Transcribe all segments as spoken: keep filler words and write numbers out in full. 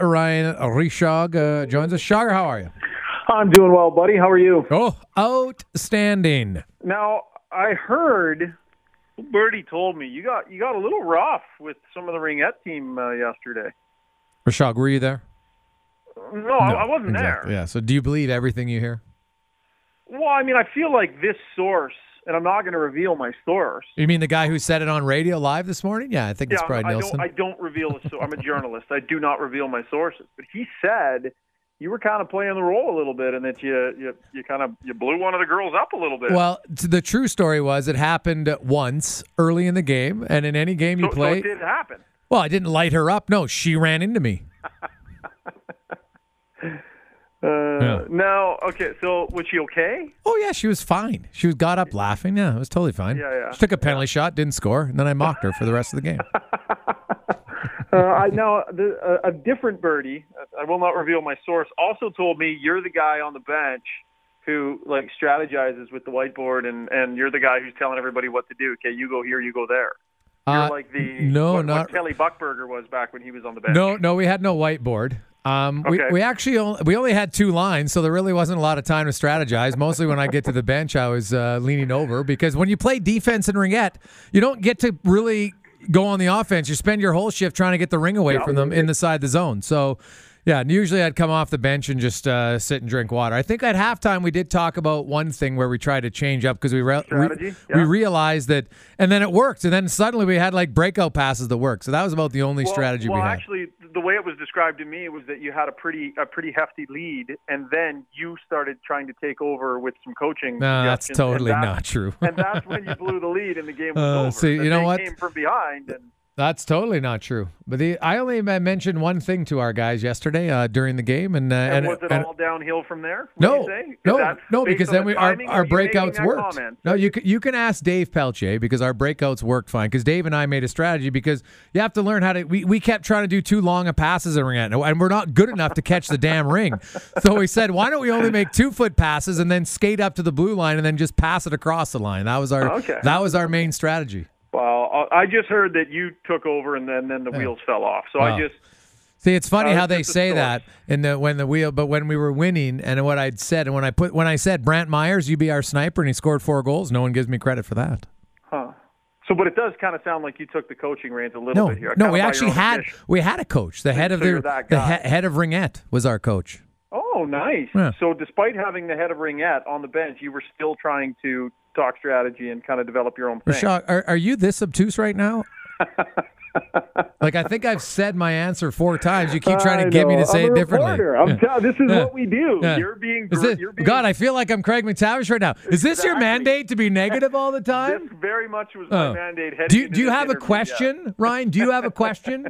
Ryan Rishaug uh, joins us. Shogger, how are you? I'm doing well, buddy. How are you? Oh, outstanding. Now, I heard Birdie told me you got you got a little rough with some of the Ringette team uh, yesterday. Rishaug, were you there? No, no I, I wasn't exactly. there. Yeah. So, do you believe everything you hear? Well, I mean, I feel like this source, and I'm not going to reveal my source. You mean the guy who said it on radio live this morning? Yeah, I think it's yeah, probably I Nielsen. Don't, I don't reveal a source. I'm a journalist. I do not reveal my sources. But he said you were kind of playing the role a little bit, and that you you, you kind of you blew one of the girls up a little bit. Well, the true story was it happened once early in the game, and in any game you so, play. So it did happen. Well, I didn't light her up. No, she ran into me. Uh, yeah. No, okay, so was she okay? Oh, yeah, she was fine. She was got up laughing. Yeah, it was totally fine. Yeah, yeah. She took a penalty yeah. shot, didn't score, and then I mocked her for the rest of the game. uh, I know the, uh, a different Birdie, I will not reveal my source, also told me you're the guy on the bench who like strategizes with the whiteboard, and, and you're the guy who's telling everybody what to do. Okay, you go here, you go there. You're uh, like the no, what, not what Kelly Buckberger was back when he was on the bench. No, no, we had no whiteboard. Um, okay. we, we actually only, we only had two lines, so there really wasn't a lot of time to strategize. Mostly when I get to the bench, I was uh, leaning over because when you play defense in Ringette, you don't get to really go on the offense. You spend your whole shift trying to get the ring away yeah, from them in the side of the zone. So, yeah, and usually I'd come off the bench and just uh, sit and drink water. I think at halftime we did talk about one thing where we tried to change up because we re- we, yeah. we realized that, and then it worked, and then suddenly we had like breakout passes that worked. So that was about the only well, strategy well, we had. Well, actually, the way it was described to me was that you had a pretty a pretty hefty lead, and then you started trying to take over with some coaching. No, that's totally that's, not true. And that's when you blew the lead, and the game was uh, over. See, you and know they what? Came from behind and. That's totally not true. But the I only mentioned one thing to our guys yesterday uh, during the game, and, uh, and, and was it and, all downhill from there? No, no, no, because then we our, our breakouts worked. Comment? No, you can, you can ask Dave Pelche because our breakouts worked fine. Because Dave and I made a strategy because you have to learn how to. We, we kept trying to do too long of passes at Ringette, and we're not good enough to catch the damn ring. So we said, why don't we only make two foot passes and then skate up to the blue line and then just pass it across the line? That was our okay. that was our main strategy. Well, I just heard that you took over and then, then the yeah. wheels fell off. So wow. I just see. It's funny uh, how they say that in the when the wheel, but when we were winning, and what I'd said, and when I put when I said Brant Myers, you be our sniper, and he scored four goals. No one gives me credit for that. Huh. So, but it does kind of sound like you took the coaching reins a little no, bit here. No, we actually had mission. we had a coach. The head so of the the he, head of Ringette was our coach. Oh, nice. Yeah. So, despite having the head of Ringette on the bench, you were still trying to talk strategy and kind of develop your own thing. Rashad, are, are you this obtuse right now? Like, I think I've said my answer four times. You keep trying to get me to say I'm it a differently. I'm yeah. t- this is yeah. what we do. Yeah. You're being, is this, you're being. God, I feel like I'm Craig McTavish right now. Is this exactly. your mandate to be negative all the time? This very much was my oh. mandate. Heading do you, into do you this have interview, a question, yeah. Ryan? Do you have a question?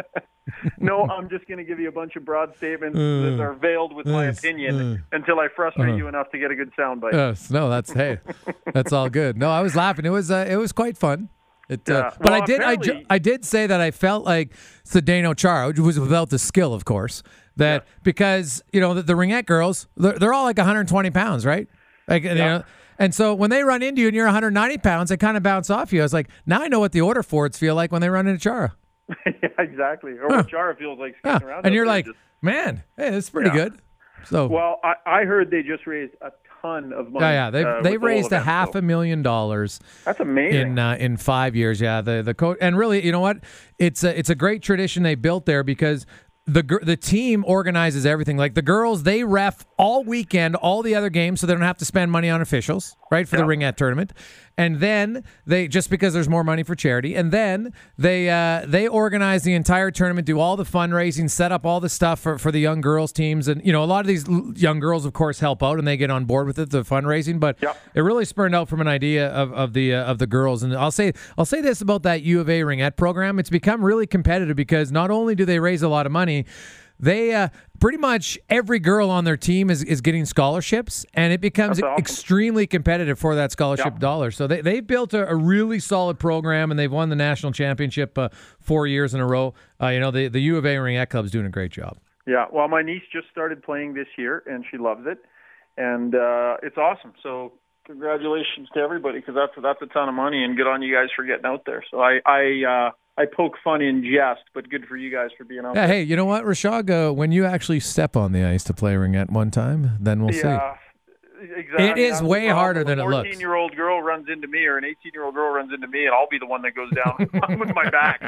No, I'm just going to give you a bunch of broad statements uh, that are veiled with my yes, opinion uh, until I frustrate uh, you enough to get a good soundbite. Yes, no, that's hey, that's all good. No, I was laughing. It was uh, it was quite fun. It, yeah. uh, but well, I did I, ju- I did say that I felt like Zdeno Chara, which was without the skill, of course, that yeah. because you know the, the Ringette girls, they're, they're all like one hundred twenty pounds, right? Like yeah. you know. And so when they run into you and you're one hundred ninety pounds, they kind of bounce off you. I was like, now I know what the Order Fords feel like when they run into Chara. Yeah, exactly. Or huh. what Chara feels like skating huh. around. And you're like, just... man, hey, that's pretty yeah. good. So well, I, I heard they just raised a ton of money. Yeah, yeah, they've uh, they've raised a them, half so. a million dollars. That's amazing in uh, in five years. Yeah, the the coach, and really, you know what? It's a, it's a great tradition they built there because the the team organizes everything. Like the girls, they ref all weekend, all the other games, so they don't have to spend money on officials, right, for yeah. the Ringette tournament. And then they just because there's more money for charity, and then they uh, they organize the entire tournament, do all the fundraising, set up all the stuff for, for the young girls teams, and you know a lot of these young girls, of course, help out and they get on board with it, the fundraising. But yep. it really spurned out from an idea of of the uh, of the girls. And I'll say I'll say this about that U of A Ringette program: it's become really competitive because not only do they raise a lot of money, they uh, pretty much every girl on their team is, is getting scholarships, and it becomes awesome. extremely competitive for that scholarship yeah. dollar. So they, they've built a, a really solid program, and they've won the national championship uh, four years in a row. Uh, you know, the, the U of A Ringette Club's doing a great job. Yeah, well, my niece just started playing this year, and she loves it, and uh, it's awesome. So congratulations to everybody because that's, that's a ton of money, and good on you guys for getting out there. So I, I uh, I poke fun in jest, but good for you guys for being on. Yeah, hey, you know what, Rashad? Uh, when you actually step on the ice to play ringette one time, then we'll yeah, see. Exactly. It is way harder than it looks. A fourteen-year-old girl runs into me, or an eighteen-year-old girl runs into me, and I'll be the one that goes down with my back.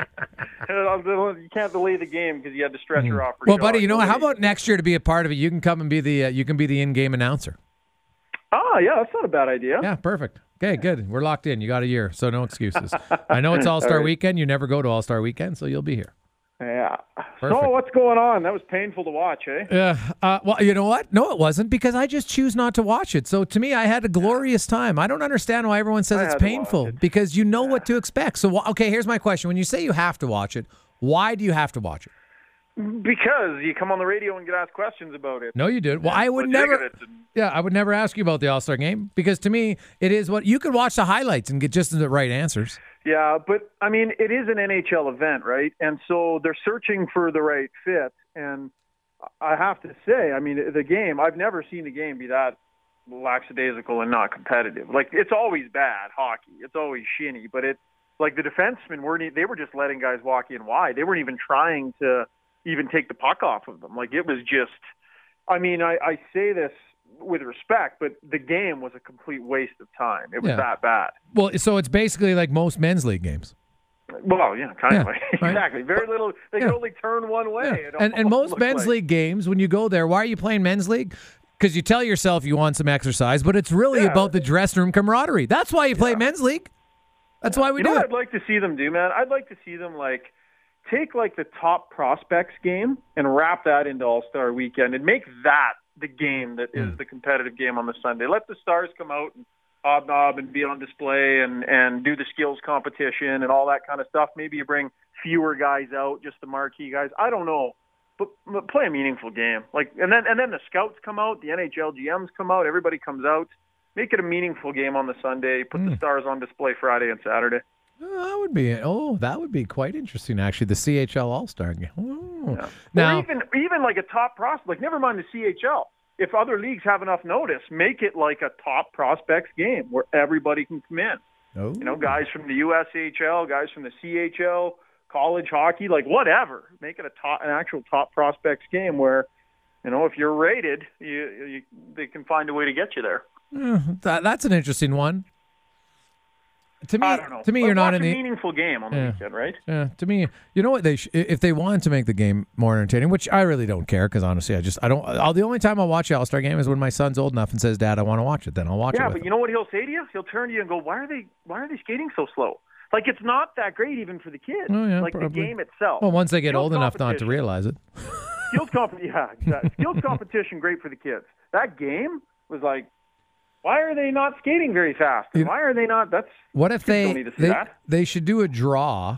You can't delay the game because you had to stretch her off. Well, buddy, you know, how about next year to be a part of it? You can come and be the uh, you can be the in-game announcer. Ah, yeah, that's not a bad idea. Yeah, perfect. Okay, good. We're locked in. You got a year, so no excuses. I know it's All-Star right. Weekend. You never go to All-Star Weekend, so you'll be here. Yeah. Perfect. So what's going on? That was painful to watch, eh? Yeah. Uh, well, you know what? No, it wasn't, because I just choose not to watch it. So to me, I had a glorious time. I don't understand why everyone says I it's had to painful, watch it. because you know what to expect. So, wh- okay, here's my question. When you say you have to watch it, why do you have to watch it? Because you come on the radio and get asked questions about it. No, you did. Well, I would What do you think never. of it? And- Yeah, I would never ask you about the All-Star game, because to me, it is what you could watch the highlights and get just the right answers. Yeah, but I mean, it is an N H L event, right? And so they're searching for the right fit. And I have to say, I mean, the game, I've never seen a game be that lackadaisical and not competitive. Like, it's always bad hockey. It's always shinny. But it, like, the defensemen weren't, e- they were just letting guys walk in wide. They weren't even trying to even take the puck off of them. Like, it was just, I mean, I, I say this with respect, but the game was a complete waste of time. It was Yeah. that bad. Well, so it's basically like most men's league games. Well, yeah, kind Yeah, of. right. Exactly. Very little. They Yeah. can only turn one way. Yeah. It And and almost most looked men's like. league games, when you go there, why are you playing men's league? Because you tell yourself you want some exercise, but it's really Yeah. about the dressing room camaraderie. That's why you play Yeah. men's league. That's why we You do know what it. I'd like to see them do, man? I'd like to see them, like, take, like, the top prospects game and wrap that into All-Star Weekend and make that the game that is Mm. the competitive game on the Sunday. Let the stars come out and hobnob and be on display and, and do the skills competition and all that kind of stuff. Maybe you bring fewer guys out, just the marquee guys. I don't know. But, but play a meaningful game. Like, and then and then the scouts come out, the N H L G Ms come out, everybody comes out. Make it a meaningful game on the Sunday. Put the Mm. stars on display Friday and Saturday. Oh, that would be oh, that would be quite interesting, actually. The C H L All-Star game. Oh. Yeah. Now, or even even like a top prospect. Like, never mind the C H L. If other leagues have enough notice, make it like a top prospects game where everybody can come in. oh. You know, guys from the U S H L, guys from the C H L, college hockey, like whatever. Make it a top, an actual top prospects game where, you know, if you're rated, you, you they can find a way to get you there. Yeah, that, that's an interesting one. To me, I don't know. to me, But you're not watch in a the. meaningful game on the Yeah. weekend, right? Yeah, to me, you know what they sh- if they wanted to make the game more entertaining, which I really don't care, because honestly, I just I don't. I'll, the only time I'll watch the All Star game is when my son's old enough and says, "Dad, I want to watch it." Then I'll watch it. Yeah, with but him. you know what he'll say to you? He'll turn to you and go, "Why are they? Why are they skating so slow? Like, it's not that great even for the kids. Oh, yeah, like probably. the game itself. Well, once they get Skills old enough not to competition. realize it. Skills comp- yeah, exactly. Skills competition, great for the kids. That game was like, why are they not skating very fast? And You- why are they not? That's What if Kids they don't need to see they, that. they should do a draw,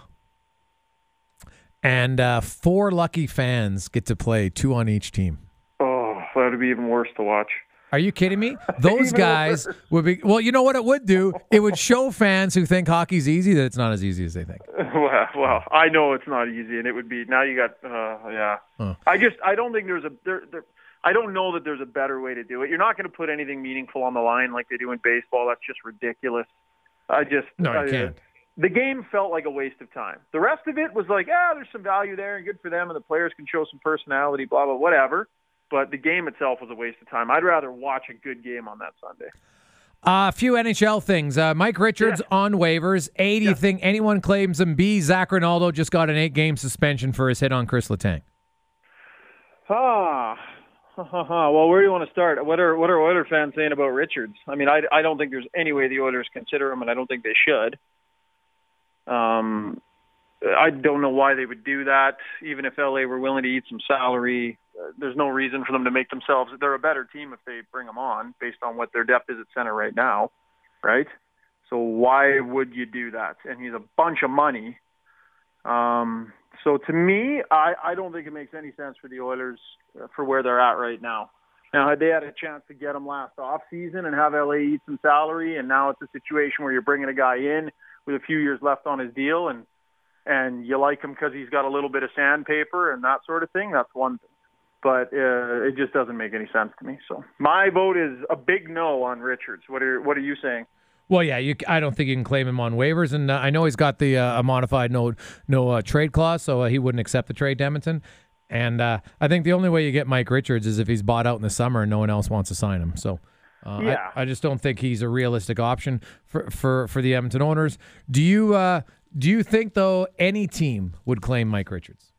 and uh, four lucky fans get to play, two on each team. oh, that would be even worse to watch. Are you kidding me? Those Even guys worse. would be. Well, you know what it would do? It would show fans who think hockey's easy that it's not as easy as they think. well, well, I know it's not easy, and it would be. Now you got, uh, yeah. Huh. I just, I don't think there's a there, there. I don't know that there's a better way to do it. You're not going to put anything meaningful on the line like they do in baseball. That's just ridiculous. I just No, I, you can't. The game felt like a waste of time. The rest of it was like, ah, there's some value there and good for them, and the players can show some personality, blah, blah, whatever. But the game itself was a waste of time. I'd rather watch a good game on that Sunday. A uh, few N H L things. Uh, Mike Richards Yeah. on waivers. A, do you Yeah. think anyone claims him? B, Zach Ronaldo just got an eight-game suspension for his hit on Chris Letang. Ah, well, where do you want to start? What are what are Oilers fans saying about Richards? I mean, I, I don't think there's any way the Oilers consider him, and I don't think they should. Um, I don't know why they would do that. Even if L A were willing to eat some salary, uh, there's no reason for them to make themselves. They're a better team if they bring him on, based on what their depth is at center right now, right? So why would you do that? And he's a bunch of money. Um, so to me, I, I don't think it makes any sense for the Oilers uh, for where they're at right now. Now, had they had a chance to get him last off season and have L A eat some salary, and now it's a situation where you're bringing a guy in with a few years left on his deal, and and you like him because he's got a little bit of sandpaper and that sort of thing, that's one thing. But uh, it just doesn't make any sense to me. So my vote is a big no on Richards. What are what are you saying? Well, yeah, you, I don't think you can claim him on waivers, and uh, I know he's got the uh, a modified no no uh, trade clause, so uh, he wouldn't accept the trade to Edmonton. And uh, I think the only way you get Mike Richards is if he's bought out in the summer and no one else wants to sign him. So uh, yeah. I, I just don't think he's a realistic option for for, for the Edmonton owners. Do you uh, do you think though any team would claim Mike Richards?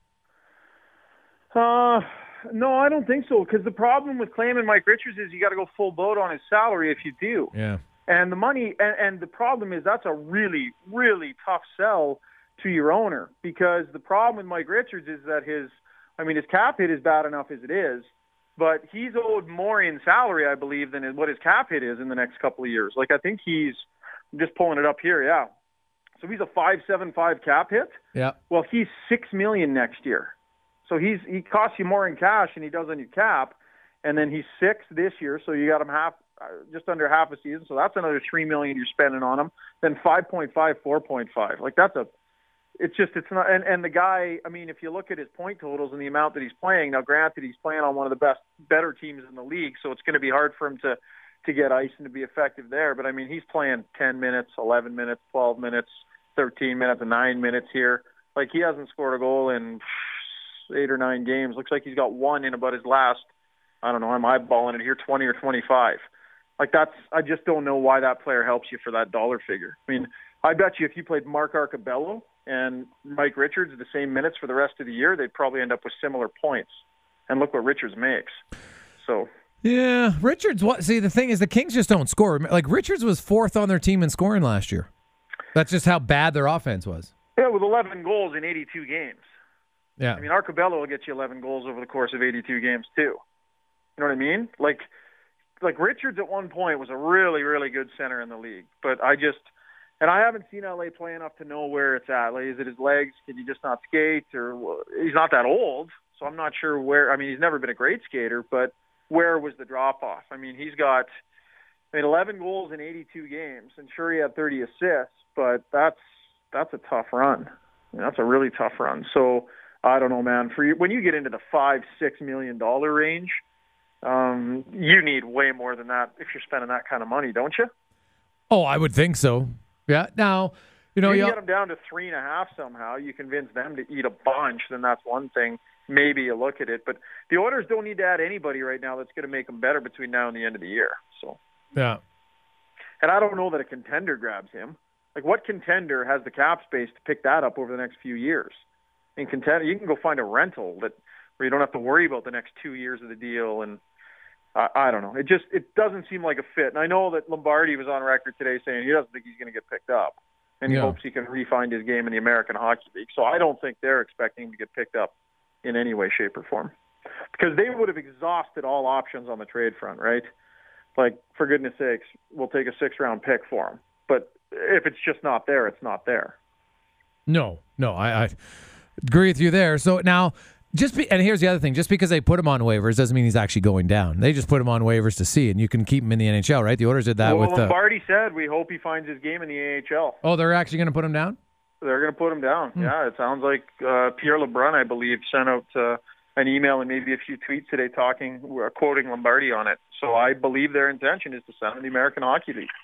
Uh, no, I don't think so. Because the problem with claiming Mike Richards is you got to go full boat on his salary if you do. Yeah. And the money, and, and the problem is that's a really, really tough sell to your owner, because the problem with Mike Richards is that his, I mean, his cap hit is bad enough as it is, but he's owed more in salary, I believe, than what his cap hit is in the next couple of years. Like, I think he's, I'm just pulling it up here, yeah. So he's a five seven five cap hit. Yeah. Well, he's six million next year. So he's he costs you more in cash than he does on your cap, and then he's six this year. So you got him half, uh, just under half a season. So that's another three million you're spending on him. Then five point five, four point five. Like that's a, it's just it's not. And and the guy, I mean, if you look at his point totals and the amount that he's playing now, granted he's playing on one of the best, better teams in the league, so it's going to be hard for him to to get ice and to be effective there. But I mean, he's playing ten minutes, eleven minutes, twelve minutes, thirteen minutes, and nine minutes here. Like he hasn't scored a goal in eight or nine games. Looks like he's got one in about his last, I don't know, I'm eyeballing it here, twenty or twenty-five. Like that's, I just don't know why that player helps you for that dollar figure. I mean, I bet you if you played Mark Arcabello and Mike Richards the same minutes for the rest of the year, they'd probably end up with similar points. And look what Richards makes. So. Yeah, Richards, what, see, the thing is the Kings just don't score. Like Richards was fourth on their team in scoring last year. That's just how bad their offense was. Yeah, with eleven goals in eighty-two games. Yeah. I mean, Arcabello will get you eleven goals over the course of eighty-two games, too. You know what I mean? Like, like Richards at one point was a really, really good center in the league. But I just – and I haven't seen L A play enough to know where it's at. Like, is it his legs? Can he just not skate? Or he's not that old, so I'm not sure where – I mean, he's never been a great skater, but where was the drop-off? I mean, he's got – I mean, eleven goals in eighty-two games. And sure, he had thirty assists, but that's that's a tough run. I mean, that's a really tough run. So – I don't know, man. For you, when you get into the five, six million dollar range, um, you need way more than that if you're spending that kind of money, don't you? Oh, I would think so. Yeah. Now, you know, you you get them down to three and a half somehow. You convince them to eat a bunch, then that's one thing. Maybe you look at it, but the Oilers don't need to add anybody right now that's going to make them better between now and the end of the year. So. Yeah. And I don't know that a contender grabs him. Like, what contender has the cap space to pick that up over the next few years? In contender, you can go find a rental that where you don't have to worry about the next two years of the deal, and I, I don't know. It just it doesn't seem like a fit. And I know that Lombardi was on record today saying he doesn't think he's going to get picked up, and he yeah. hopes he can re-find his game in the American Hockey League. So I don't think they're expecting him to get picked up in any way, shape, or form, because they would have exhausted all options on the trade front, right? Like, for goodness sakes, we'll take a six-round pick for him. But if it's just not there, it's not there. No, no, I. I... agree with you there. So now, just be, and here's the other thing: just because they put him on waivers doesn't mean he's actually going down. They just put him on waivers to see, and you can keep him in the N H L, right? The Oilers did that well, with Lombardi uh, said we hope he finds his game in the A H L. Oh, they're actually going to put him down? They're going to put him down. Hmm. Yeah, it sounds like uh, Pierre LeBrun, I believe, sent out uh, an email and maybe a few tweets today talking, uh, quoting Lombardi on it. So I believe their intention is to send him to the American Hockey League.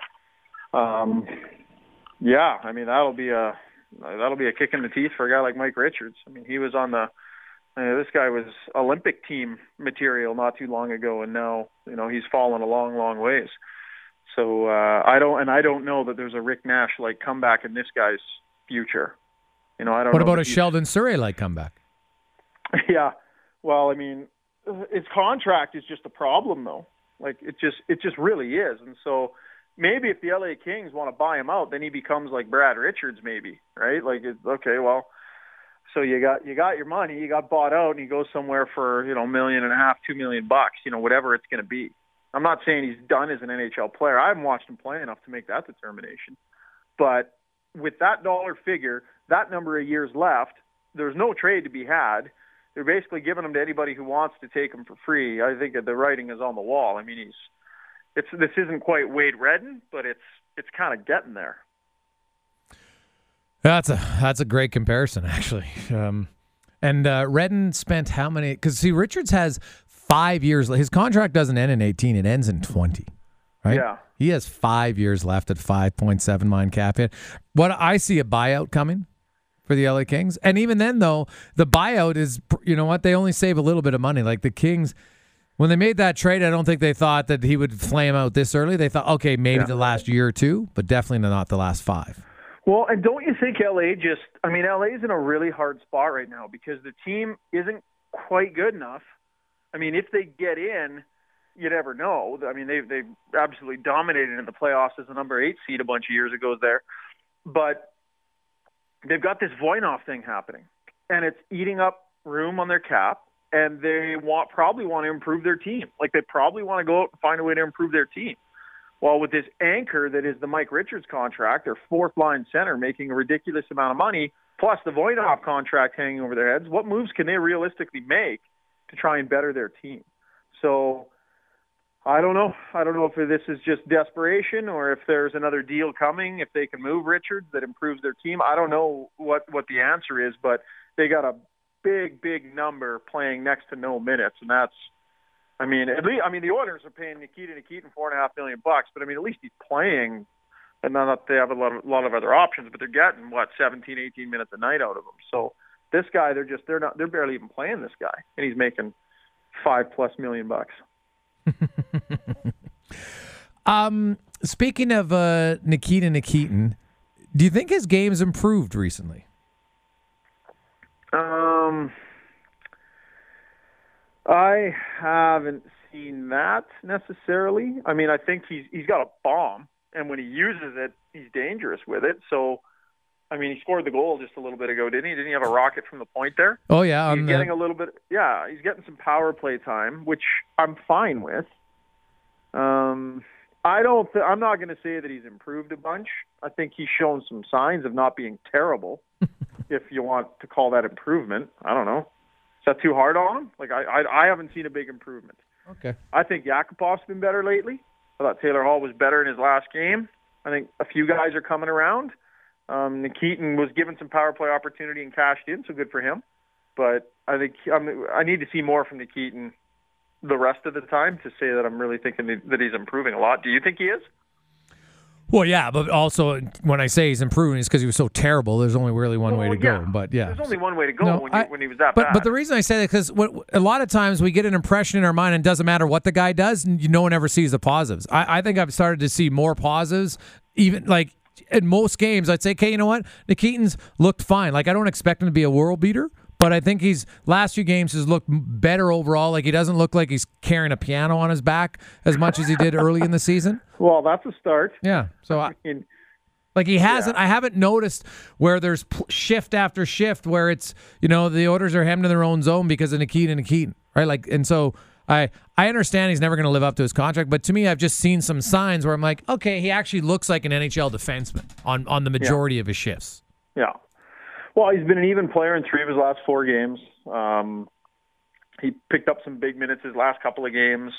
Um, yeah, I mean that'll be a. That'll be a kick in the teeth for a guy like Mike Richards. I mean, he was on the uh, – this guy was Olympic team material not too long ago, and now, you know, he's fallen a long, long ways. So uh, I don't – and I don't know that there's a Rick Nash-like comeback in this guy's future. You know, I don't What know about a Sheldon Surrey-like comeback? Yeah. Well, I mean, his contract is just a problem, though. Like, it just it just really is. And so – maybe if the L A Kings want to buy him out, then he becomes like Brad Richards, maybe, right? Like, it's, okay, well, so you got you got your money, you got bought out, and he goes somewhere for you know a million and a half, two million bucks, you know, whatever it's going to be. I'm not saying he's done as an N H L player. I haven't watched him play enough to make that determination. But with that dollar figure, that number of years left, there's no trade to be had. They're basically giving him to anybody who wants to take him for free. I think that the writing is on the wall. I mean, he's. It's, this isn't quite Wade Redden, but it's it's kind of getting there. That's a that's a great comparison, actually. Um, and uh, Redden spent how many? Because see, Richards has five years. His contract doesn't end in eighteen; it ends in twenty. Right? Yeah. He has five years left at five point seven mine cap hit. What I see a buyout coming for the L A Kings. And even then, though, the buyout is, you know what, they only save a little bit of money. Like the Kings, when they made that trade, I don't think they thought that he would flame out this early. They thought, okay, maybe yeah. the last year or two, but definitely not the last five. Well, and don't you think L A just, I mean, L A is in a really hard spot right now because the team isn't quite good enough. I mean, if they get in, you never know. I mean, they've, they've absolutely dominated in the playoffs as the number eight seed a bunch of years ago there. But they've got this Voinov thing happening, and it's eating up room on their cap, and they want probably want to improve their team. Like, they probably want to go out and find a way to improve their team. Well, with this anchor that is the Mike Richards contract, their fourth-line center making a ridiculous amount of money, plus the Voinov contract hanging over their heads, what moves can they realistically make to try and better their team? So I don't know. I don't know if this is just desperation or if there's another deal coming, if they can move Richards that improves their team. I don't know what, what the answer is, but they got a big, big number playing next to no minutes, and that's, I mean, at least, I mean, the Oilers are paying Nikita Nikitin four and a half million bucks, but I mean, at least he's playing, and not that they have a lot of, a lot of other options, but they're getting what seventeen, eighteen minutes a night out of him. So this guy, they're just they're not they're barely even playing this guy, and he's making five plus million bucks. um, speaking of uh, Nikita Nikitin, do you think his game's improved recently? Um. I haven't seen that necessarily. I mean, I think he's he's got a bomb, and when he uses it, he's dangerous with it. So, I mean, he scored the goal just a little bit ago, didn't he? Didn't he have a rocket from the point there? Oh yeah, he's getting the... a little bit. Yeah, he's getting some power play time, which I'm fine with. Um, I don't. Th- I'm not going to say that he's improved a bunch. I think he's shown some signs of not being terrible, if you want to call that improvement. I don't know. Is that too hard on him? Like, I, I I haven't seen a big improvement. Okay. I think Yakupov's been better lately. I thought Taylor Hall was better in his last game. I think a few guys are coming around. Um, Nikitin was given some power play opportunity and cashed in, so good for him. But I think I'm, I need to see more from Nikitin the rest of the time to say that I'm really thinking that he's improving a lot. Do you think he is? Well, yeah, but also when I say he's improving, it's because he was so terrible. There's only really one well, way to yeah. go. But yeah, there's only one way to go no, when, I, you, when he was that but, bad. But the reason I say that because a lot of times we get an impression in our mind, and it doesn't matter what the guy does, and no one ever sees the positives. I, I think I've started to see more positives, even like in most games. I'd say, okay, you know what, Nikitin's looked fine. Like I don't expect him to be a world beater. But I think he's last few games has looked better overall. Like he doesn't look like he's carrying a piano on his back as much as he did early in the season. Well, that's a start. Yeah. So I, mean, like he hasn't. yeah. I haven't noticed where there's shift after shift where it's you know the Oilers are hemmed in their own zone because of Nikita Nikitin, right? Like and so I I understand he's never going to live up to his contract, but to me I've just seen some signs where I'm like, okay, he actually looks like an N H L defenseman on on the majority yeah. of his shifts. Yeah. Well, he's been an even player in three of his last four games. Um, he picked up some big minutes his last couple of games.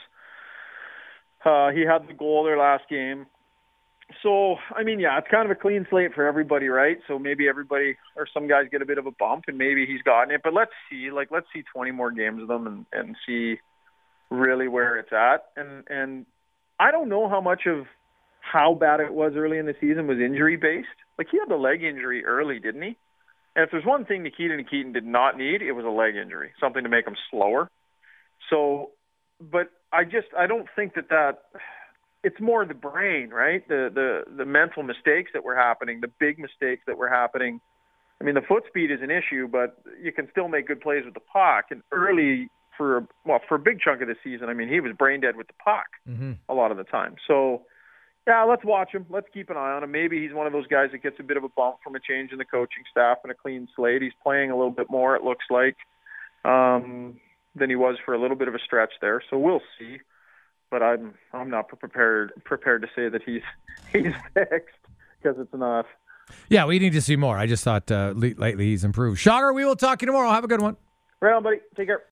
Uh, he had the goal their last game. So, I mean, yeah, it's kind of a clean slate for everybody, right? So maybe everybody or some guys get a bit of a bump, and maybe he's gotten it. But let's see, like, let's see twenty more games of them and, and see really where it's at. And and I don't know how much of how bad it was early in the season was injury-based. Like, he had the leg injury early, didn't he? And if there's one thing Nikita Nikitin did not need, it was a leg injury, something to make him slower. So, but I just, I don't think that that, it's more the brain, right? The, the, the mental mistakes that were happening, the big mistakes that were happening. I mean, the foot speed is an issue, but you can still make good plays with the puck. And early for, well, for a big chunk of the season, I mean, he was brain dead with the puck mm-hmm. a lot of the time. So, yeah, let's watch him. Let's keep an eye on him. Maybe he's one of those guys that gets a bit of a bump from a change in the coaching staff and a clean slate. He's playing a little bit more, it looks like, um, than he was for a little bit of a stretch there. So we'll see. But I'm I'm not prepared prepared to say that he's he's fixed because it's not. Yeah, we need to see more. I just thought uh, lately he's improved. Shogger, we will talk to you tomorrow. Have a good one. Right on, buddy. Take care.